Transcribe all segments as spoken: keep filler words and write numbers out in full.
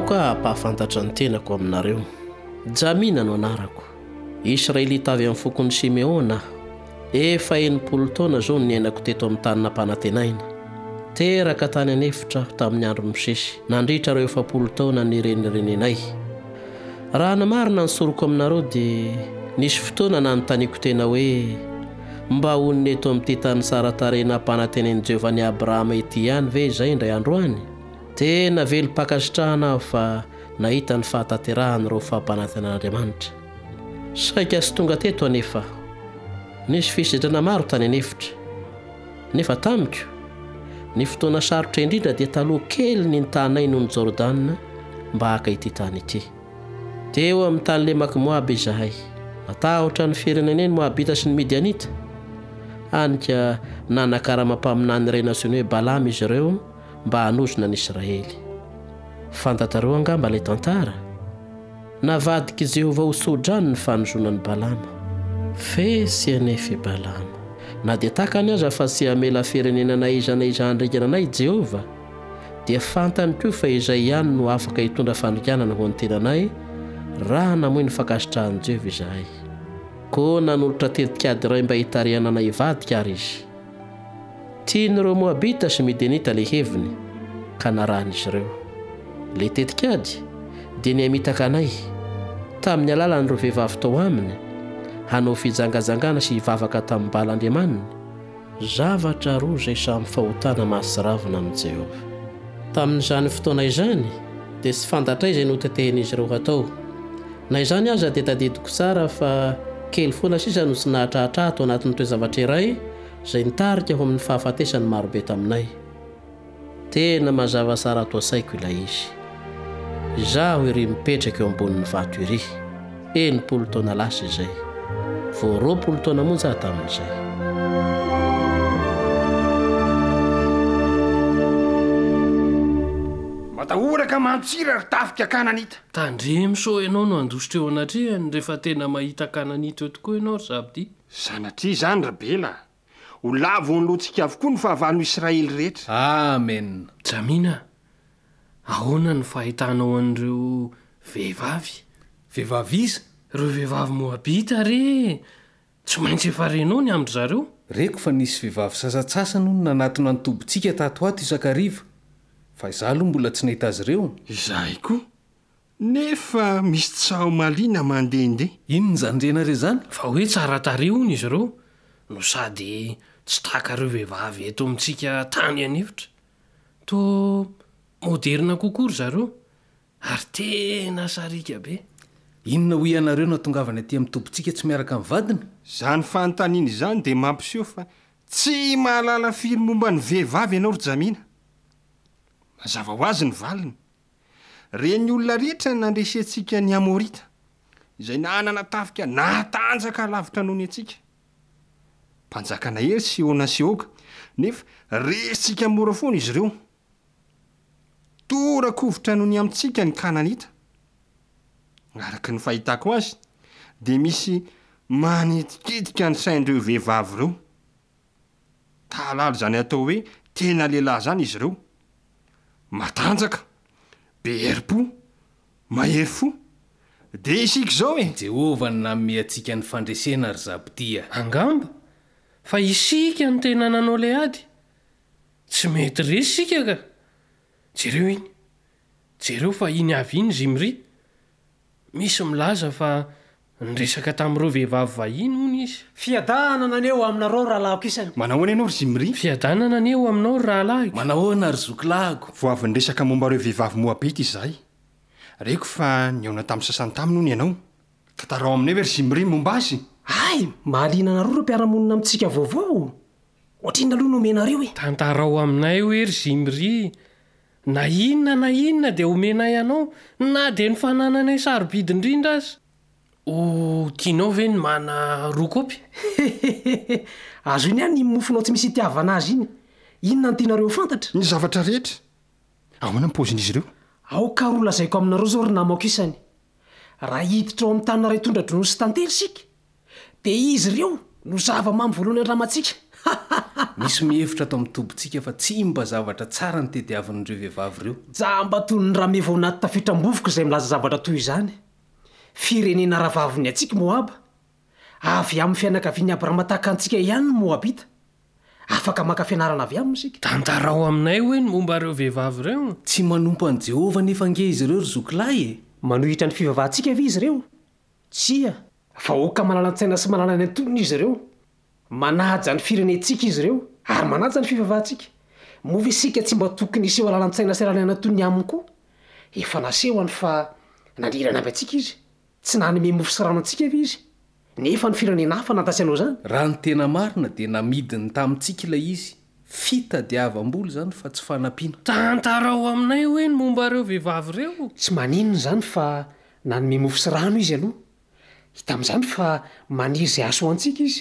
ka hampahafantatra ny tenako aminareo. Jamina no anarako. Israelita avy amin'ny fokony Simeona. Efa enimpolo taona zao ny ainako teto amin'ny tany nampanantenaina. Teraka tany anefitra tamin'ny andro misesy. Nandritra reo efapolo taona ny renirenenay. Raha namarina ny soroko aminareo dia nisy fotoana nanontaniako tena hoe mba honona eto amin'ity tany tsara tarehy nampanantenain'i Jehovah ny Abrahama ety ihany ve izay indray andro any? Tena velom-pakasitrahana aho fa nahita ny fahatanterahany reo fampanantenan'Andriamanitra. Saika sy tonga teto anefa. Nisy fisidrana maro tany anefitra. Nefa tamiko, ny fotoana sarotra indrindra dia taloha kely ny tanay noho ny Jordan mba haka ity tany ity. Teo amin'ny tany lemaka Moab izahay. Atahotra ny fireneneny Moabita sy ny Midianita. Anika nanakara-mampaminany iray nasiony hoe Balama izy ireo mba hanosona ny Israely. Fantatareo angamba ilay tantara. Navadika Jehovah ho sodrano ny fanozonan'ny Balama. Fe sy anefa Balama. Na dia takany aza fa sy hamela firenenana iza na iza handrikananay Jehovah, dia fantany koa fa izay ihany no afaka hitondra fandrikanana ho ny tenanay raha namoy ny fankasitrahan'i Jehovah izahay. Koa nanolotra tetikady iray mba hitarihanana hivadika ary izy. Tian'ireo Moabita sy Midianita le heviny ka naran'izy ireo. Le tetikady dia niamitaka anay tamin'ny alalan'ireo vehivavy tao aminy hanao fijangajangana sy hivavaka tamin'ny balan'Andriamanina. Zavatra roa izay samy fahotana mahasiravina amin'i Jehovah. Tamin'izany fotoana izany dia tsy fantatra izay notetehin'izy ireo hatao. Na izany aza dia tadidiko tsara fa kely foana sisa no tsy nahatrahatra ato anatin'ny toe-zavatra iray izay nitarika ho amin'ny fahafatesany marobe taminay. Tena mazava tsara ato asaiko ilay izy. Izaho iry mipetraka eo ambonin'ny vato iry. Enimpolo taona lasa izay. Vao roapolo taona monja tamin'izay. Matahoraka mantsira ry tafika Kananita. Tandremo so ianao no andositra eo anatrehany rehefa tena mahita Kananita eo tokoa ianao ry Zabdi. Sanatria izany Rabela. Ho lavo ny loantsika avokoa ny fahavalo Israely rehetra. Amen. Jamina, ahoana ny fahitanao an'ireo vehivavy? Vehivavy iza? Ireo vehivavy Moabita re. Tsy maintsy efa renao ny amindry zareo? Reko fa nisy vehivavy sasatsasany no nanatona ny tobontsika tato ato isakariva. Fa izaho aloha mbola tsy nahita azy ireo. Izahay koa. Nefa misy tsao maliana mandehandeha. Inona zany renare zany? Fa hoe tsara tarehy hono izy ireo. No sady tsy tahaka ireo vehivavy eto amintsika tany anefitra. To moderna kokoa ry zareo. Ary tena sarika be. Inona ho ianareo no tongavana aty amin'ny tobontsika tsy miaraka amin'ny vadiny? Zany fanontaniana izany dia mampiseho fa tsy mahalala firy momba ny vehivavy ianao ry Jamina. Mazava ho azy ny valiny. Reny olona rehetra nandresentsika ny Amorita, izay nanana tafika natanjaka lavitra noho ny antsika. Mpanjakana hery sy ona sy oka, nefa resitsika mora foana izy ireo. Tora-kovitra noho ny amintsika ny Kananita. Araka ny fahitako azy, dia misy manitikitika ny saindreo vehivavy ireo. Tahalalo zany atao hoe tena lehilahy zany izy ireo. Matanjaka, be herim-po, mahery fo. Dia isika izao e. Jehovah nanome antsika ny fandresena ry Zabdia. Angamba, fa isika ny tena nanao le ady. Tsy mety resy isika ka. Jereo iny. Jereo fa iny avy iny Zimri. Misy milaza fa nresaka tamin'ireo vehivavy vahiny hono izy. Fiadana naneo aminareo rahalahiko isany. Manahoana ianao ry Zimri? Fiadana naneo aminao ry rahalahiko. Manahoana ry zokilahyko? Vao avy nresaka momba ireo vehivavy Moabita izahay. Reko fa niaona tamin'ny sasany taminy hono ianao. Tantarao aminay hoe ry Zimri momba azy. Ay, mahaliana anareo ireo mpiara-monina amintsika vaovao. Ohatriny aloha nomenareo e. Tantarao aminay hoe ry Zimri. Na inona na inona dia omenay anao, na dia ny fanananay sarobidy indrindra azy. O tianao ve ny mana roa kopy? Azo iny ihany ny mofonao tsy misy itiavana azy iny. Inona ny tianareo fantatra? Ny zavatra rehetra. Ahoana ny paozin'izy ireo? Aoka rola zaiko aminareo zao ry namako isany. Raha hiditra ao amin'ny tanana iray tondra drono sy tantely sika, dia izy ireo no zava-mamy voalohany an-dramatsika. misy mihevitra ato amin'ny tobontsika fa tsy mba zavatra tsara ny tediavin'ireo vehivavy ireo. Jamba tony ny raha meva ao anaty tafitram-bovoka izay milaza zavatra toy izany. Firenena ravaviny antsika Moaba. Avy amin'ny fianakaviany Abrahama tahaka antsika ihany ny Moabita. Afaka maka fianarana avy aminy isika. Tantara ao aminay hoe ny momba ireo vehivavy ireo. Tsy manompo an' Jehovah nefa nge izy ireo ry zokilahy e. Manohitra ny fivavahantsika ve izy ireo? Tsia, vahoaka malalan-tsaina sy malalany antonony izy ireo. Manaja ny firenentsika izy ireo ary manaja ny fivavahantsika. Mova isika tsy mba tokony iseho alalan-tsaina sy ralany antonony aminy koa. Efa nasehony fa nandirana avy antsika izy. Tsy nanome mofo sy rano antsika ve izy? Nefa ny firenena hafa nantasanao zany. Raha ny tena marina dia namidiny tamintsika ilay izy. Fitadiavam-boly zany fa tsy fanampiana. Tantara ao aminay hoe ny momba ireo vehivavy ireo. Tsy maninona zany fa nanome mofo sy rano izy aloha. Hita amin'izany fa maniry izay aso antsika izy.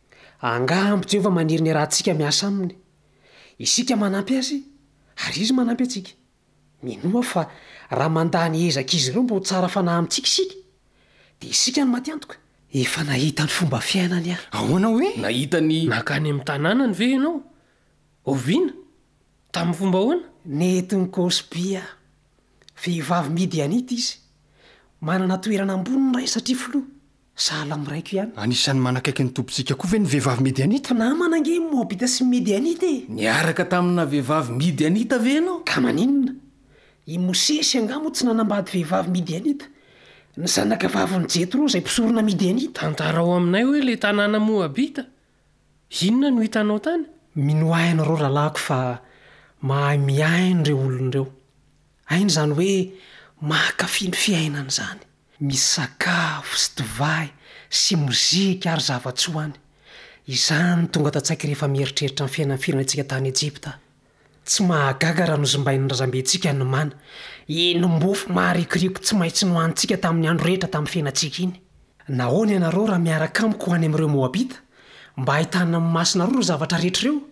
Angambo Jehovah maniry ny rahantsika miasa aminy. Isika manampy azy ary izy manampy antsika. Minoa fa raha mandany ezaka izy ireo mba ho tsara fanahy amintsika isika dia isika no maty antoka. Efa nahita ny fomba fiainany aho. Ahoana hoe? Nahita ny Nakany amin'ny tanàna ny ve ianao? Oviana? Tamin'ny fomba ahoana? Netiny Kosbia. Vehivavy Midianita izy. Manana toerana ambony ny ray satria filoha. Sahala am'raiko ihany. Anisan'ny manakaiky ny tompontsika koa ve ny vehivavy Midianita? Namana ange Moabita sy Midianita e. niaraka tamina vehivavy Midianita ve ianao? Ka maninona? I Mosesy angamo tsy nanambady vehivavy Midianita. Ny zanaka vaviny Jetro izay mpisorona Midianita. Tantara ao aminay hoe le tanàna Moabita. Inona no hitanao tany? Minoaina reo ralako fa mahay miaina ireo olon'ireo. Ainy zany hoe mankafy ny fiainana zany. Misy sakafo sy divay sy mozika ary zava-tsoany. Izany tonga tatsaika rehefa mieritreritra ny fiainan'ny firenentsika tany Ejipta. Tsy mahagaga raha nozombain'ny razambentsika ny mana. Iny mbofo maharikoriko tsy maintsy nohantsika tamin'ny andro rehetra tamin'ny fiainantsika iny. Nahoana ianareo raha miaraka amiko ho any amin'ireo Moabita mba ahitana amin'ny masina roa zavatra rehetra ireo?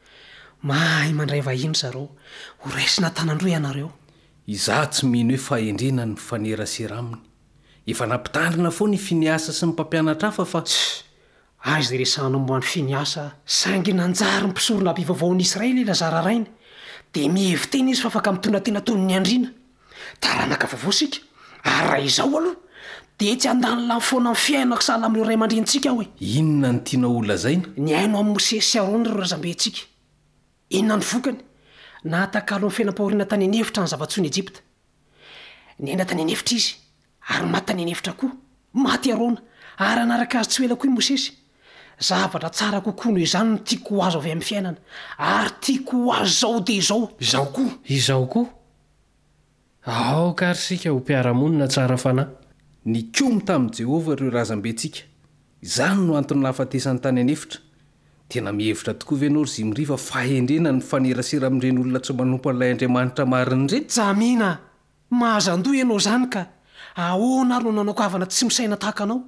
Mahay mandray vahiny zareo. Ho raisina tanandro ianareo. Izaho tsy mino hoe fahendrena ny fanerasera aminy. Efa nampitandrina foana ny finiasa sy ny mpampianatra hafa fa azy dia resahana momba ny finiasa saingy nanjary ny mpisorona mpivavaon'i Israely Lazara rainy dia mihevitena izy fa afaka mitondra tena tony ny andriana. Taranaka vaovao sika ary raha izao aloha dia tsy andanila foana ny fiainako sahala amin'ireo ray aman-drentsika aho e. inona ny tiana olazaina? Ny aino amin'ny Mosesy sy Arona ireo razambentsika. Inona ny vokany? Nahatakalo amin'ny fiainam-pahoriana tany anefitra ny zava-tsoiny Ejipta. Nenda tany anefitra izy ary maty tany anefitra koa. Maty Arona ary anaraka azy tsy ho ela koa i Mosesy. Zavatra tsara kokoa noho izany no tiako ho azo avy amin'ny fiainana ary tiako ho azo zao dia zao. Izao koa. Izao koa. Aoka ary sika ho mpiara-monina tsara fanahy. Ny komy tamin'i Jehovah ireo razambentsika. Izany no antony nahafatesany tany anefitra. Tena mihevitra tokoa ve ianao ry Zimri fa fahendrena ny fanerasera amin'ireny olona tsy manompo an'ilay Andriamanitra mariny ireny? Jamina, mahazandoha ianao zany ka ahoana ary no nanao kavana tsy misaina tahaka anao?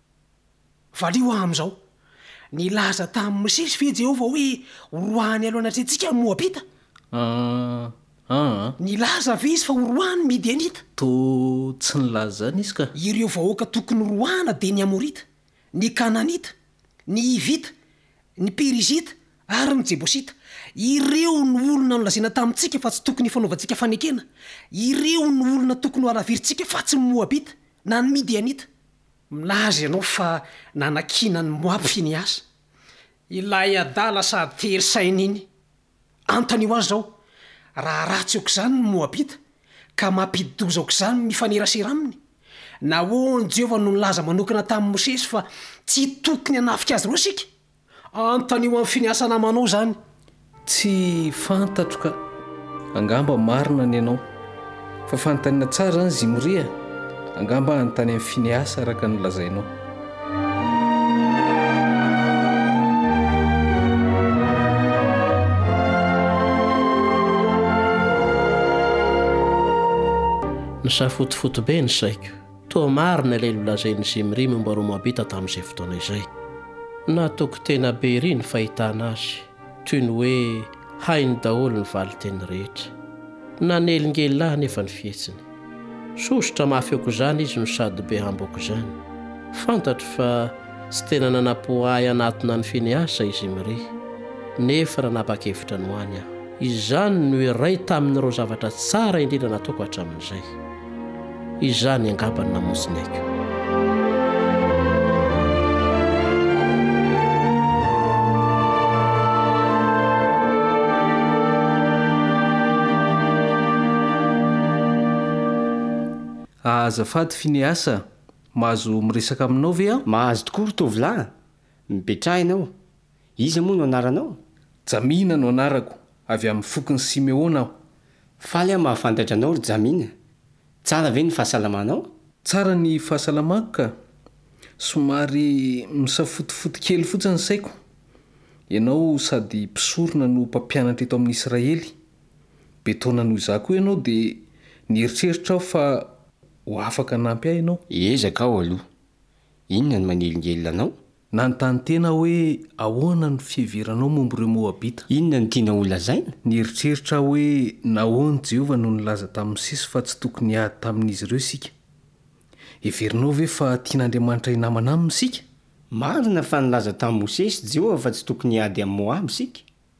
Valio aho amin'izao. Nilaza tamin'ny Mosesy ve Jehovah hoe horohany aloha anatrentsika ny Moabita? Ah, ah, Nilaza ve izy fa horohany Midianita? to tsy nilaza zany izy ka. Ireo vahoaka tokony horohana dia ny Amorita, ny Kananita, ny Hivita, ny Perizita ary ny Jebosita. Ireo ny olona nolazaina tamintsika fa tsy tokony fanaovantsika fanekena. Ireo ny olona tokony ho aravirintsika fa tsy ny Moabita na ny Midianita. Milaza ianao fa nanakina ny Moab Finiasa. Ilay adala sady tery saina iny. Antony ho azy zao. Raha ratsy aok'izany ny Moabita ka mampidi-doza aok'izany mifanerasera aminy. Nahoany Jehovah no nilaza manokana tamin'ny Mosesy fa tsy tokony hanafika azy ireo sika. Antony ho amin'ny finiasa namanao zany. Tsy fantatro ka. Angamba marina ny ianao. Fa fanontaniana tsara zany Zimri a. Angamba anontany amin'ny finiasa araka ny lazainao. Ny safotofoto be ny saiko. Toa marina ilay nolazain'ny Zimri momba reo Moabita tamin'izay fotoana izay. Nataoko tena be ry ny fahitana azy. Toy ny hoe hainy daholo ny valiteny rehetra. Nanelingelahy nefa ny fihetsiny. Sosotra mafy aoko izany izy no sady be hamboko izany. Fantatro fa tsy tena nanapohay anatona ny finiasa izy Zimri. nefa ranapa-kevitra ny hoany aho. Izany no iray tamin'ireo zavatra tsara indrindra nataoko hatramin'izay. Izany angambany namosiny aiko. Azafady Finiasa, mahazo miresaka aminao ve aho? Mahazo tokoa tovolahy. Mipetrahinao. Iza moa no anaranao? Jamina no anarako, avy amin'ny fokony Simeona aho. Faly aho mahafantatra anao ry Jamina. Tsara ve ny fahasalamanao? Tsara ny fahasalamako ka. Somary misafotofoto kely fotsiny saiko. Ianao sady mpisorona no mpampianatra eto amin'ny Israely. Betona noho izaho koa ianao dia nieritreritra aho fa ho afaka nampy ahy ianao. Ezaka aho aloha. Inona no manelingelina anao? Nanontany tena hoe ahoana ny fiheveranao momba ireo Moabita. Inona ny tiana olazaina? Nieritreritra hoe nahoany Jehova no nilaza tamin'ny sisy fa tsy tokony hady tamin'izy ireo sika. Heverinao ve fa tian'Andriamanitra hinamana aminy sika? Marina fa nilaza tamin'i Mosesy Jehova fa tsy tokony hady amin'ny Moaby sika.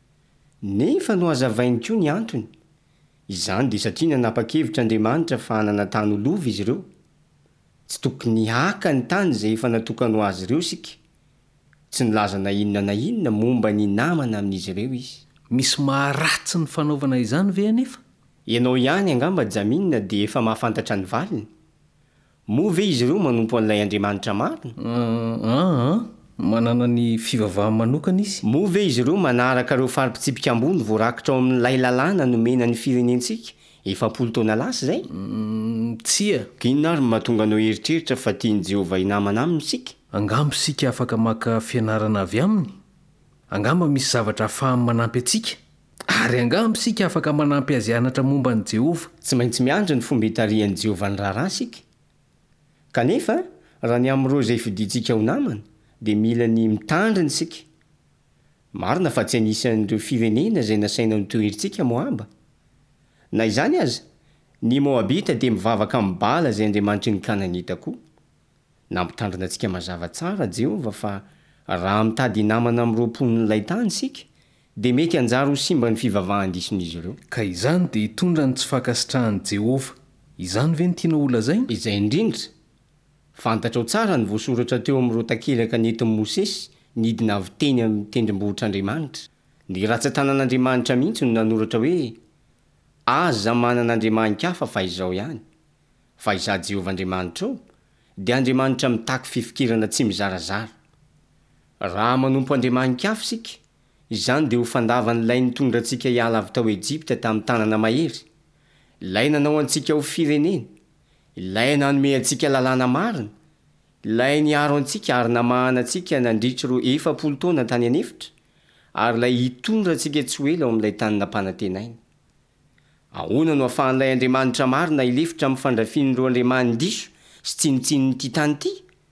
Nefa no hazavainy koa ny antony. Izany dia satria nanapa-kevitra Andriamanitra fa hanana tany olova izy ireo. Tsy tokony haka ny tany izay efa natokany ho azy ireo sika. Tsy nilaza na inona na inona momba ny namana amin'izy ireo izy. Misy maharatsy ny fanaovana izany ve anefa? Ianao ihany angamba Jamina dia efa mahafantatra ny valiny. Moa ve izy ireo manompo an'ilay Andriamanitra marina? Ah, manana ny fivavahany manokana izy. Moa ve izy ireo manaraka ireo fari-pitsipika ambony voarakitra ao amin'ilay lalàna nomena ny firenentsika efapolo taona lasa izay? Tsia. Kinona ary mahatonga anao eritreritra fa tiany Jehova hinamana aminy sika? Angamba sika afaka maka fianarana avy aminy. Angamba misy zavatra ahafahany manampy antsika. Ary angamba sika afaka manampy azy anatra momba ny Jehova. Tsy maintsy miandry ny fomba hitarihan'i Jehova ny raharaha sika. Kanefa raha ny amin'ireo izay fidintsika ho namana dia mila ny mitandriny sika. Marina fa tsy anisan'ireo firenena izay nasaina ny toerintsika Moaba. Na izany aza, ny Moabita dia mivavaka amin'ny bala izay Andriamanitry ny Kananita koa. Nampitandrina antsika mazava tsara Jehova fa raha mitady namana amin'ireo mponin'ilay tany sika dia mety hanjary ho simba ny fivavahan-dison'izy ireo. Ka izany dia hitondra ny tsy fankasitrahan'i Jehova. Izany ve ny tiana olazaina? Izay indrindra. Fantatra ao tsara ny voasoratra teo amin'ireo takelaka nentin'i Mosesy nidina avy teny amin'ny tendrombohitr'Andriamanitra. Ny ratsan-tanan'Andriamanitra mihitsy no nanoratra hoe aza manan'Andriamanitra fa izao ihany. Fa izaho Jehova Andriamanitra ao dia Andriamanitra mitaky fifikirana tsy mizarazara. Raha manompo Andriamanitra hafa sika, izany dia ho fandavan'ilay nitondra antsika hiala avy tao Ejipta tamin'ny tanana mahery. Ilay nanao antsika ho firenena. Ilay nanome antsika lalàna marina. Ilay niaro antsika ary namahana antsika nandritra ireo efapolo taona tany anefitra. Ary ilay hitondra antsika tsy ho ela ao amin'ilay tany nampanantenaina. Ahoana no ahafahan'ilay Andriamanitra marina hilefitra amin'ny fandrafian'ireo andriaman-diso sy tsinotsinon'ity tany ity?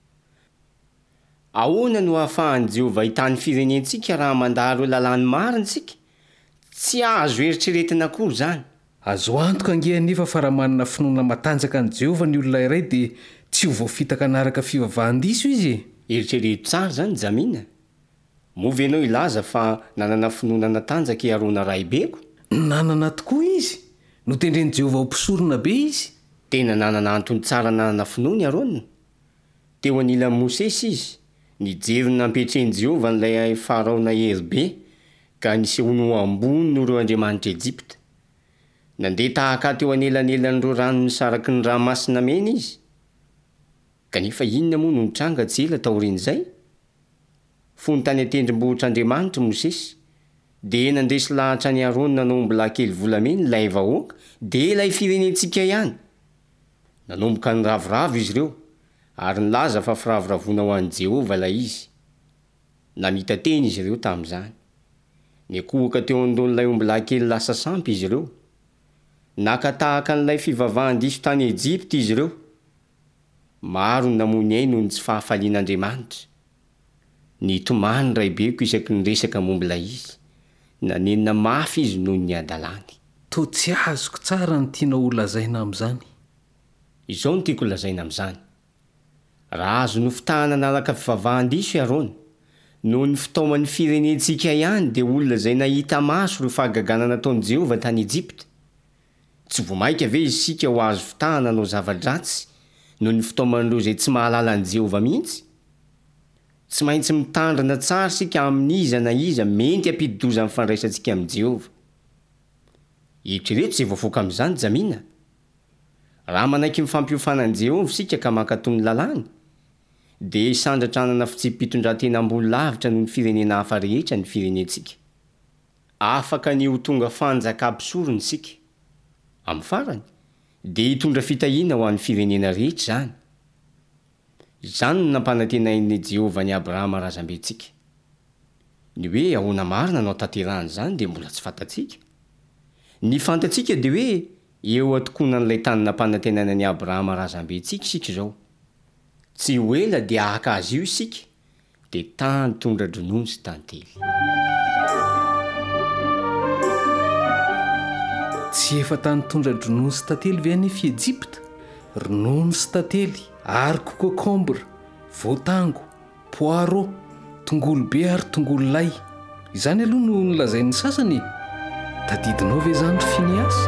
Ahoana no ahafahan'i Jehova hitany firenentsika raha mandalo lalàny marina sika? Tsy azo eritreretina akory izany. Azo antoka ange anefa fa raha manana finoana matanjaka ny Jehova ny olona iray dia tsy ho voafitaka anaraka fivavahan-diso izy. Eritrereto tsara izany Jamina. Moa ve ianao ilaza fa nanana finoana natanjaka hiarona rahibeko? Nanana tokoa izy. Notendren'i Jehova ho mpisorona be izy. Tena nanana antony tsara nanana finoana aronina. Teo anilan'i Mosesy izy. Nijery ny nampetren'i Jehova n'ilay farao nahery be ka nisehoany ho ambony noho ireo andriamanitra Ejipta. Nandeha tahaka teo anelanelan'ireo rano nisaraky ny ranomasina mena izy. Kanefa inona moa no nitranga tsy ela taorian'izay? Fony tany an-tendrombohitr'Andriamanitra Mosesy. Dia nandresy lahatra ny Arona nanombo lahy-kely volamena ilay vahoaka dia ilay firenentsika ihany. Nanomboka ny ravoravo izy ireo ary nilaza fa firavoravoana ho an'i Jehova ilay izy. Namita teny izy ireo tamin'izany. Nikohoka teo andon'ilay omby lahy-kely lasa sampy izy ireo. Nakatahaka n'ilay fivavahan-diso tany Ejipta izy ireo. Maro ny namony ainy noho ny tsy fahafalian'Andriamanitra. Nitomany raibeko isaky ny resaka momba ilay izy. Nanenina mafy izy noho ny adalany. To tsy azoko tsara ny tiana olazaina amin'izany. Izao no tiako lazaina amin'izany. Raha azo nofitahana nalaka fivavahan-diso i Arona, noho ny fitaoman'ny firenentsika ihany dia olona izay nahita maso ro fahagagana nataon'i Jehovah tany Ejipta. Tsy voamaika ve isika ho azo fitahana anao zava-dratsy noho ny fitaoman'ireo izay tsy mahalala an'i Jehovah mihitsy? Tsy maintsy mitandrina tsara sika amin'iza na iza mety ampidi-doza amin'ny fandraisantsika amin'i Jehovah. Eritrereto izay voafoaka amin'izany Jamina. Raha manaiky mifampiofana an'i Jehovah sika ka mankatony lalàny, dia isandratranana fitsipitondran-tena ambony lavitra noho ny firenena hafa rehetra ny firenentsika. Afaka ny ho tonga fanjakam-pisorony sika. Amin'ny farany, dia hitondra fitahiana ho an'ny firenena rehetra zany. Izany no nampanantenain'i Jehovah ny Abrahama razambentsika. Ny hoe ahoana marina no tanterahany izany dia mbola tsy fantatsika. Ny fantatsika dia hoe eo atokonan'ilay tany nampanantenainan'i Abrahama razambentsika isika izao. Tsy ho ela dia haka azy io isika, dia tany tondra dronono sy tantely. Tsy efa tany tondra dronono sy tantely ve any Ejipta? Ronono sy tantely, ary kokokombra, voatango, poireau, tongolo be ary tongolo lay. Izany aloha no nolazain'ny sasany. Tadidinao ve izany ry Finiasy?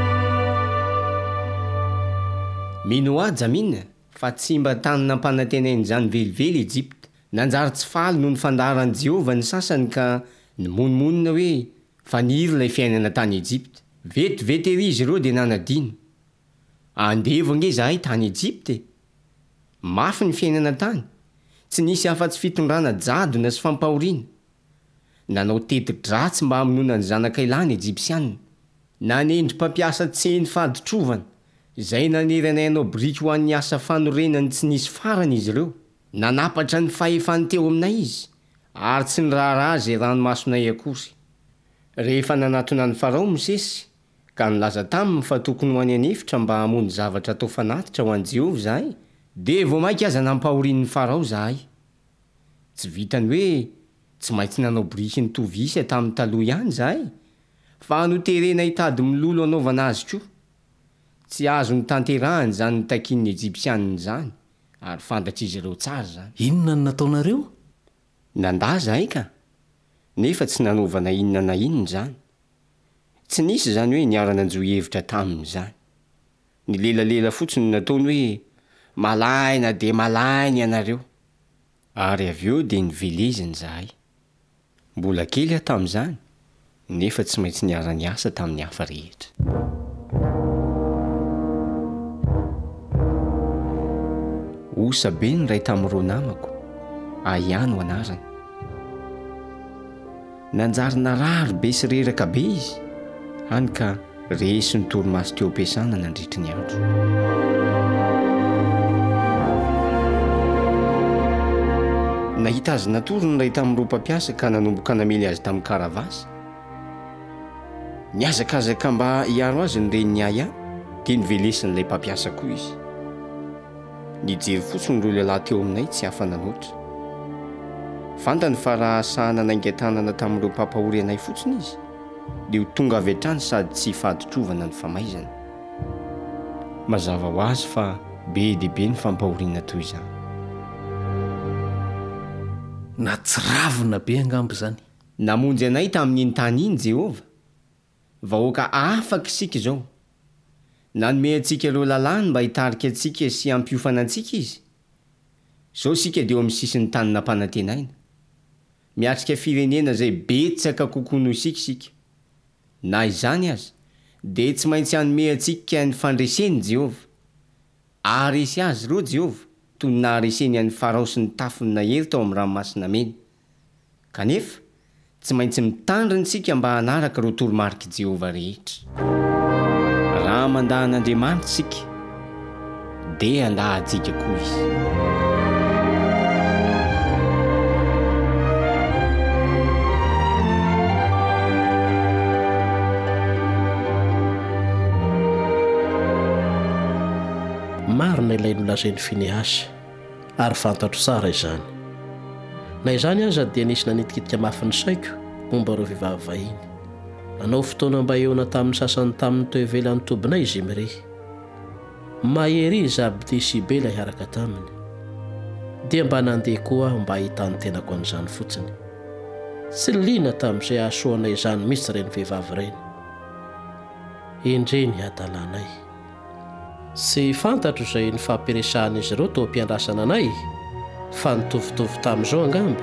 Mino ahy Jamina, fa tsy mba tany nampanantenain'izany velively Ejipta. Nanjary tsy faly noho ny fandaharan'i Jehovah ny sasany ka nimonmonina hoe faniry ilay fiainana tany Ejipta. Vetivety ery izy ireo dia nanadino. Andevo ange zahay tany Ejipta e. Mafy ny fiainana tany. Tsy nisy afa-tsy fitondrana jadona sy fampahoriana. Nanao teti-dratsy mba hamonoana ny zanak'ailany Ejipsianina. Nanendry mpampiasa tseny faditrovana, izay naneranay anao biriky ho an'ny asa fanorenany tsy nisy farany izy ireo. Nanapatra ny fahefany teo aminay izy, ary tsy niraharaha izay ranomasonay akory. Rehefa nanatona ny Farao Mosesy, ka nilaza taminy fa tokony ho any anefitra mba hamono zavatra atao fanatitra ho an'i Jehovah zahay, dia voamaika aza nampahorian'ny Farao zahay. Tsy vitany hoe tsy maintsy nanao biriky ny tovisa tamin'ny taloha ihany zahay, fa noterena hitady milolo anaovana azy koa. Tsy azo ny tanterahany zany ny takin'ny Ejipsianina zany, ary fantatra izy ireo tsara zany. Inona no nataonareo? Nandà zahay ka, nefa tsy nanaovana inona na inona zany. Tsy nisy zany hoe niarana anjohevitra tamin'izany. Ny lelalela fotsiny nataony hoe malaina dia malaina ianareo. Ary avy eo dia niveleziny zahay. Mbola kely aho tamin'izany, nefa tsy maintsy niara niasa tamin'ny hafa rehetra. Osa be ny ray tamin'ireo namako, Aiano anarany. Nanjary narary be sy reraka be izy, hany ka resy ny torimaso teo ampiasana nandritry ny andro. Nahita azy natory ny ray tamin'ireo mpampiasa ka nanomboka namely azy tamin'ny karavasy. Niazakazaka mba hiaro azy ny reniny Aia, dia nivelesin'ilay mpampiasa koa izy. Nijery fotsiny ireo lehilahy teo aminay tsy hafa nanoatra. Fantany fa raha sahana naingan-tanana tamin'ireo mpampahory anay fotsiny izy, dia ho tonga avy hatrany sady tsy faditrovana ny famaizana. Mazava ho azy fa be dia be ny fampahoriana toy izany. Natsiravina be angambo zany. Namonjy anay tamin'iny tany iny Jehovah. Vahoaka afaka isika izao. Nanome antsika ireo lalàny mba hitarika antsika sy hampiofana antsika izy. Izao sika dia eo amin'ny sisin'ny tany nampanantenaina. Miatrika firenena izay betsaka kokoa noho isika sika. Na izany aza, dia tsy maintsy hanome antsika ny fandreseny Jehovah. Aharesy azy ireo Jehovah, toy ny nahareseny an'ny Farao sy ny tafiny nahery tao amin'ny ranomasina mena. Kanefa, tsy maintsy mitandrina isika mba hanaraka ireo toromarika Jehovah rehetra. Raha mandahan'Andriamanitra isika, dia handahantsika koa izy. Marina ilay nolazain'ny Finiasy, ary fantatro tsara izany. Na izany aza dia nisy nanitikitika mafy ny saiko momba ireo vehivavy vahiny. Nanao fotoana mba eona tamin'ny sasany tamin'ny teo ivelan'ny tobinay izy Imre. Mahery izy Abdisibela hiaraka taminy. dia mba nandeha koa mba hahitany tenako an'izany fotsiny. Sy liana tamin'izay ahasoana izany mihitsy ireny vehivavy ireny. Indreny adalanay. Sy fantatro izay ny fampiresahan'izy ireo tao am-piandrasana anay fa nitovitovy tamin'izao angamba.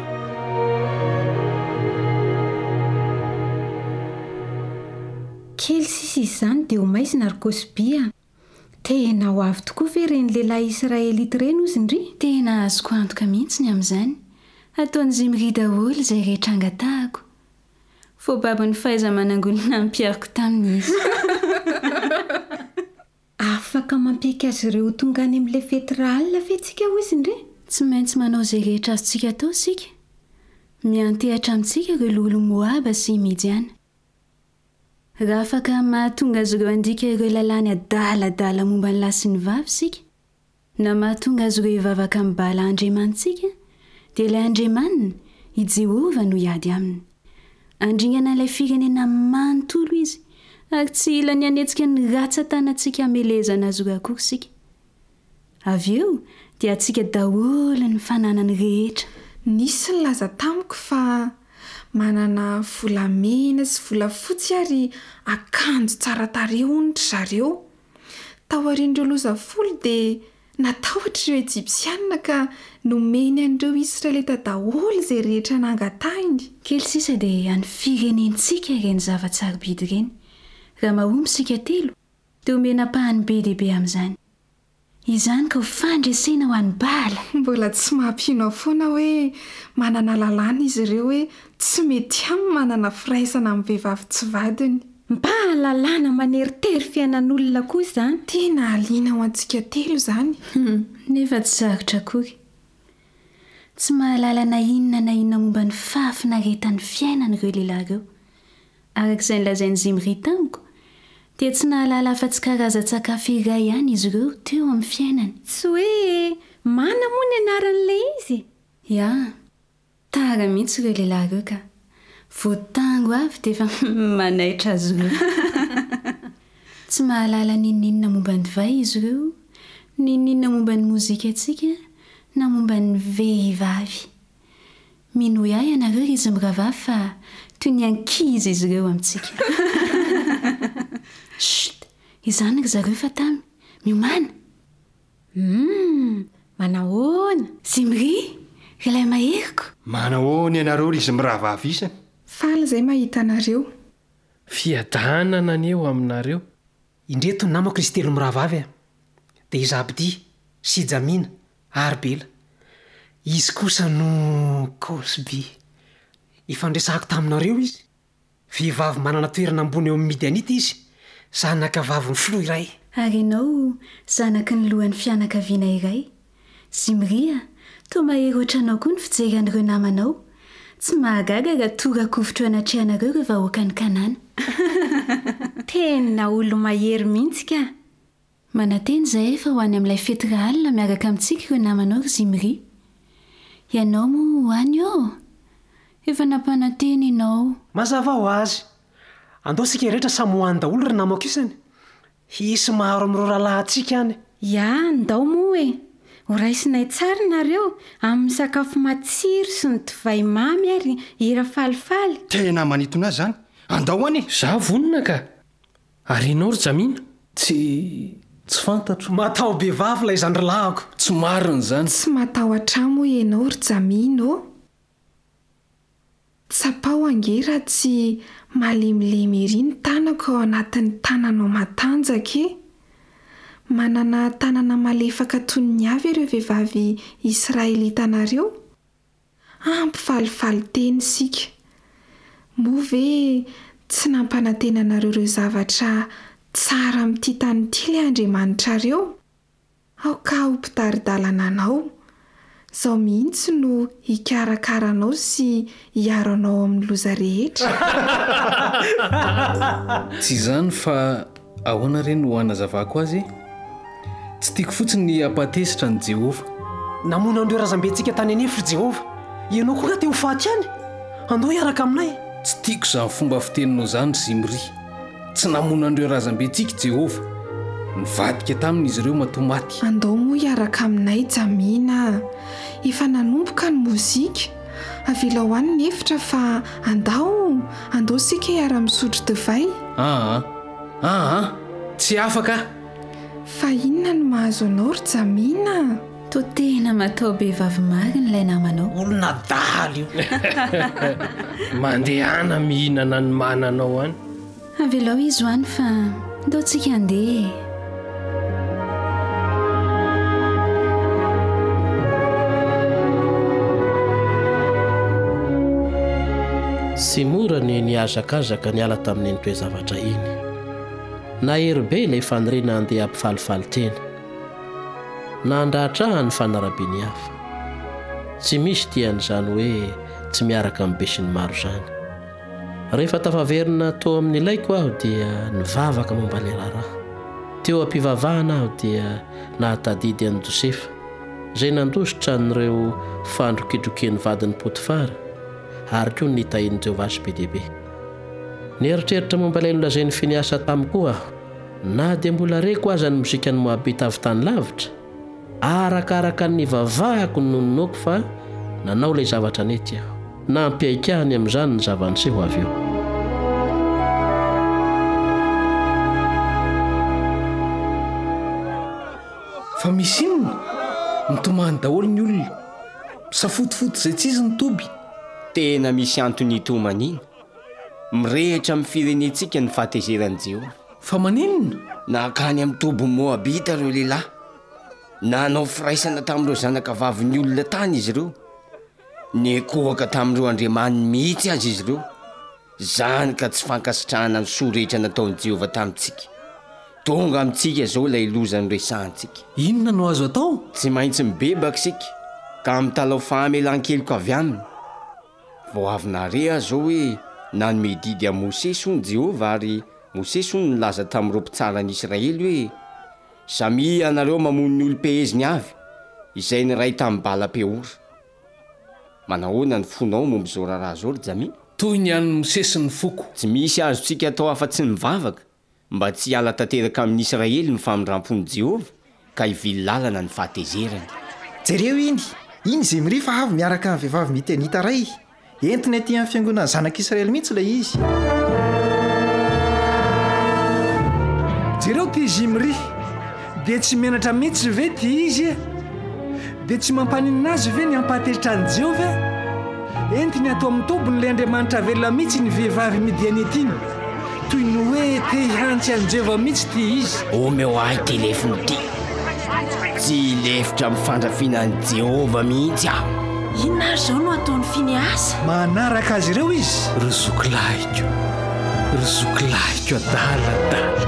Kely sisa izany dia ho maizina ry Kosbia. Tena ho avy tokoa ve ireny lehilahy Israelita ireny ozy indry? Tena azoko antoka mihitsy ny amin'izany. Ataony Zimri daholo izay rehetra angatahako. Fô babany faiza manangolina ampiariko taminy izy. Afaka mampiaka azy ireo tonga any amin'ilay fety ralina fetsika ozy indry? Tsy maintsy manao izay rehetra azontsika atao sika. Miantehatra amintsika ireo lolo Moaba sy Midiana. Raha afaka mahatonga azy ireo andika ireo lalàny adaladala momba ny lahy sy ny vavy sika, na mahatonga azy ireo hivavaka mibala Andriamanitsika, dia ilay Andriamanina i Jehovah no hiady aminy. Andringana ilay firenena manontolo izy, ary tsy ilany hanetsika ny ratsan-tanantsika hamelezana azy ireo akory sika. Avy eo dia atsika daholo ny fananany rehetra. Nisy ny laza tamiko fa manana volamena sy volafotsy ary akanjo tsara tarehy onitra zareo. Tao aorian'ireo loza folo dia natahotra ireo Ejipsianina ka nomeny an'ireo Israelita daholo izay rehetra nangatahiny. Kely sisa dia any firenentsika ireny zava-tsarobidy ireny. Raha mahomby sika telo dia omena pahany be dehibe amin'izany. Izany ka ho fandresena ho an'ny bala. Mbola tsy mahampino foana hoe manana lalàna izy ireo hoe tsy mety aminy manana firaisana amin'ny vehivavy tsy vadiny. Mba lalàna maneritery fiainan'olona koa izany. Tena aliana ho antsika telo izany. Hmm, nefa tsy sarotra akory. Tsy mahalala na inona na inona momba ny fahafinaretan'ny fiainan'ireo lehilahy ireo. Arak'izay nilazainy Zimri tamiko, dia tsy nahalala afa-tsy karazan-tsakafo iray ihany izy ireo teo amin'ny fiainany. Tsy hoe mana moa ny anaran'ilay izy? Ya, tara mihitsy ireo lehilahy ireo ka voatango avy dia efa manaitra azy ireo. Tsy mahalala ninninona momba ny divay izy ireo, ninninona momba ny mozika antsika, na momba ny vehivavy. Mino ihany ianareo izy miravavy fa toy ny ankizy izy ireo amintsika. Chut, izany ry zareo fa tamy miomana. Hmm, manahoana? Zimri, ilay maheriko. Manahoana ianareo izy miravavy isany? Faly izay mahita anareo. Fiadana naneo aminareo. Indreto ny namako izy telo miravavy a. Dia izy Abdi sy Jamina ary Bela. Izy kosa no Kosbi. Ifandresahako taminareo izy. Vehivavy manana toerana ambony eo amin'ny Midianita izy. Zanaka vavy ny filoha iray. Ary ianao zanaky ny lohan'ny fianakaviana iray. Zimria, toa mahery ohatranao koa ny fijery an'ireo namanao. Tsy mahagaga raha tora kovitro anatrehanareo ireo vahoaka ny Kanana. Tena olo mahery mihitsy ka. Mananteny izay efa ho any amin'ilay fety alina miaraka amintsika ireo namanao ry Zimri. Ianao moa ho any eo. Efa nampananteny ianao. Mazava ho azy. Andao sika rehetra samy ho any daholo ry namako isany. Hisy maro amin'ireo rahalahintsika any. Ya, ndao moa e. Ho raisinay tsara nareo amin'ny sakafo matsiro sy ny divay mamy ary hira falifaly. Tena manitona azy zany. Andao any e. Za vonona ka. Ary ianao ry Jamina? Tsy tsy fantatro. Matao be vavy ilay izany ry lahako. Tsy marina izany. Tsy matahotra-mo ianao ry Jamina ô. Tsapao angera tsy malemilemy ery ny tanako ao anatin'ny tananao matanjaka e. Manana tanana malefaka toy ny avy ireo vehivavy Israelita nareo. Ampifalifaly teny sika. Moa ve tsy nampanantenanareo ireo zavatra tsara amin'ity tany ity ilay Andriamanitra reo? Aoka ho mpitaridalana anao. Zao mihitsy no hikarakaranao sy hiaranao amin'ny loza rehetra. Tsy izany fa ahoana ireny ho hanazavako azy? Tsy tiako fotsiny ny ampatesitra ny Jehovah. Namona andreo razambentsika tany anefitra Jehovah. Ianao koa ka te ho faty any. Andao hiaraka aminay. Tsy tiako izany fomba fiteninao izany Zimri. Tsy namona andreo razambentsika Jehovah. nivadika tamin'izy ireo matomaty. Andao moa hiaraka aminay Jamina, efa nanomboka ny mozika. Avela ho any ny efitra fa andao andao sika hiara-misotro divay. aa aa tsy afaka. Fa inona no mahazo anao ry Jamina? to tena matao be vavimary nylay namanao. Olona daly io. mandehana mihinana ny mananao any. avelao izy hoany fa ndaotsika andeha. sy mora ny niazakazaka niala tamin'ny nitoezavatra iny na herybe ilay fanirena andeha ampifalifaly tena na andrahatrahany fanarabiany hafa tsy misy tian'izany hoe tsy miaraka amin'ny besiny maro zany. Rehefa tafaverina tao amin'ny ilaiko aho dia nivavaka momba ilay raharaha. Teo ampivavahana aho dia nahatadidy an'i Josefa izay nandositra n'ireo fandrokidrokeny vadin'i Potifara ary koa nitahiny Jehovasy be dia be. Nieritreritra momba ilay nolazainy Finiasa tamiko aho, na dia mbola reko aza ny mozika ny Moabita avy tany lavitra, arakaraka ny vavahako no nonoko fa nanao ilay zavatra nety aho, na ampiaikahany amin'izany ny zavaniseho avy eo. Fa misy inona mitomany daholo ny olona, safotifoty izay tsy izy ny toby. Tena misy antony itomanina mirehitra amin'ny firenentsika ny fahatezeran'i Jehova. Fa maninona? Nakany amin'ny toby Moabita ireo lehilahy, nanao firaisana tamin'ireo zanaka vavin'ny olona tany izy ireo, niekohaka tamin'ireo andriamaniny mihitsy azy izy ireo, zany ka tsy fankasitrahana ny soa rehetra nataon'i Jehova tamintsika. Tonga amintsika izao ilay lozany resahantsika. Inona no azo atao? Tsy maintsy mibebaka sika ka mitalao fahamelan-keloka avy aminy. Vao avy nare aho zao hoe nanome didy a Mosesy hono Jehova ary Mosesy hono nilaza tamin'ireo mpitsara n'Israely hoe samia anareo mamono ny olo-peheziny avy izay ny ray tamin'ny Bala-peora. Manahoana ny fonao momba izao raharaha zao ry Jamina? Toy ny an'ny Mosesy ny foko. Tsy misy azontsika atao afa-tsy mivavaka mba tsy hiala tanteraka amin'ny Israely ny famindrampon'i Jehova ka hivily lalana ny fahatezerany. Jereo iny, iny Zimri fa avy miaraka amin'ny vehivavy Midianita ray. Entina aty amin'ny fiangonana zanak'Israely mihitsy ilay izy. Jereo ty Zimri, dia tsy menatra mihitsy ve ty izy? Dia tsy mampaninina azy ve ny hampahatezitra an'i Jehova? Entiny atao amin'ny tobony ilay Andriamanitra velona mihitsy ny vehivavy Midianita iny. Toy ny hoe te hiantsy an'i Jehova mihitsy ty izy. Omeo ahy telefony ty. Tsy lefitra amin'ny fandrafinan'i Jehova mihitsy aho. Inona ary zao no ataon'ny Finiasa? Manaraka azy ireo izy. Ry zokilaiko, ry zokilaiko adaladala.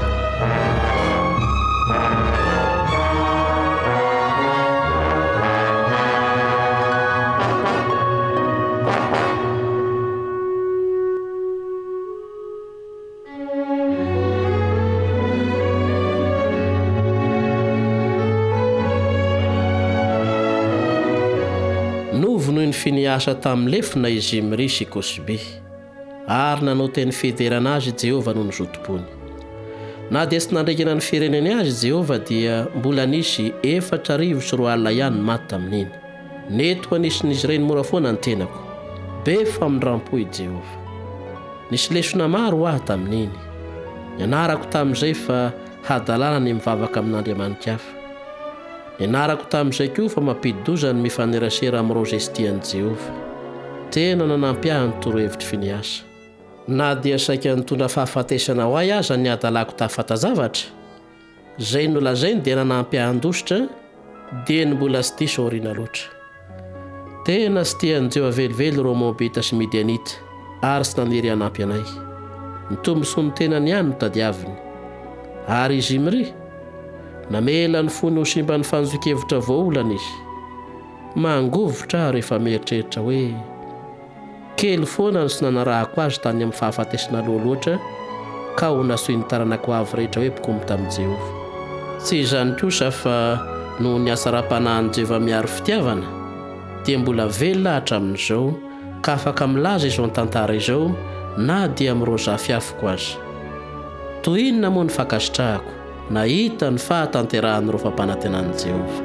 Noy ny Finiasa tamin'ny lefina i Zimri sy Kosbe ary nanao teny federana azy Jehova no nizotom-pony. Na dia tsy nandraikina ny fireneny azy Jehova dia mbola nisy efatra arivo sy roa alina ihany maty tamin'iny. Neto anisin'izy ireny mora foana ny tenako, be famindrampo i Jehova. Nisy lesona maro aho tamin'iny, nianarako tamin'izay fa hadalana ny mivavaka amin'Andriamanitra hafa. Nianarako tamin'izay koa fa mampidi-doza ny mifanerasera amin'ireo zestian'i Jehova. Tena nanampy ahy ny torohevitry Finiasa. Na dia saika nitondra fahafatesana ho ahy aza ny adalako tafatazavatra, izay nolazainy dia nanampy ahy andositra dia ny mbola sy tia saoriana loatra. Tena sy tian'i Jehova velively ireo Moabita sy Midianita ary sy naniry hanampy anay. Ny tombontsoa ny tenany ihany no tadiaviny. Ary i Zimri namela ny fony ho simba ny fanjoke-hevitra voaolana izy. Mangovotra rehefa mieritreritra hoe kely foana ny sy nanarahako azy tany amin'ny fahafatesana loaloatra ka ho nasoiny taranako avy rehetra hoe mpikomy tamin'i Jehova. Tsy izany kosa fa no ny asara-panahin'i Jehova miaro fitiavana dia mbola velona hatramin'izao ka afaka milaza izao tantara izao na dia amin'ireo zafy afiko azy. Toy inona moa ny fankasitrahako? nahita ny fahatanterahanyireo fampanantenan'i Jehova.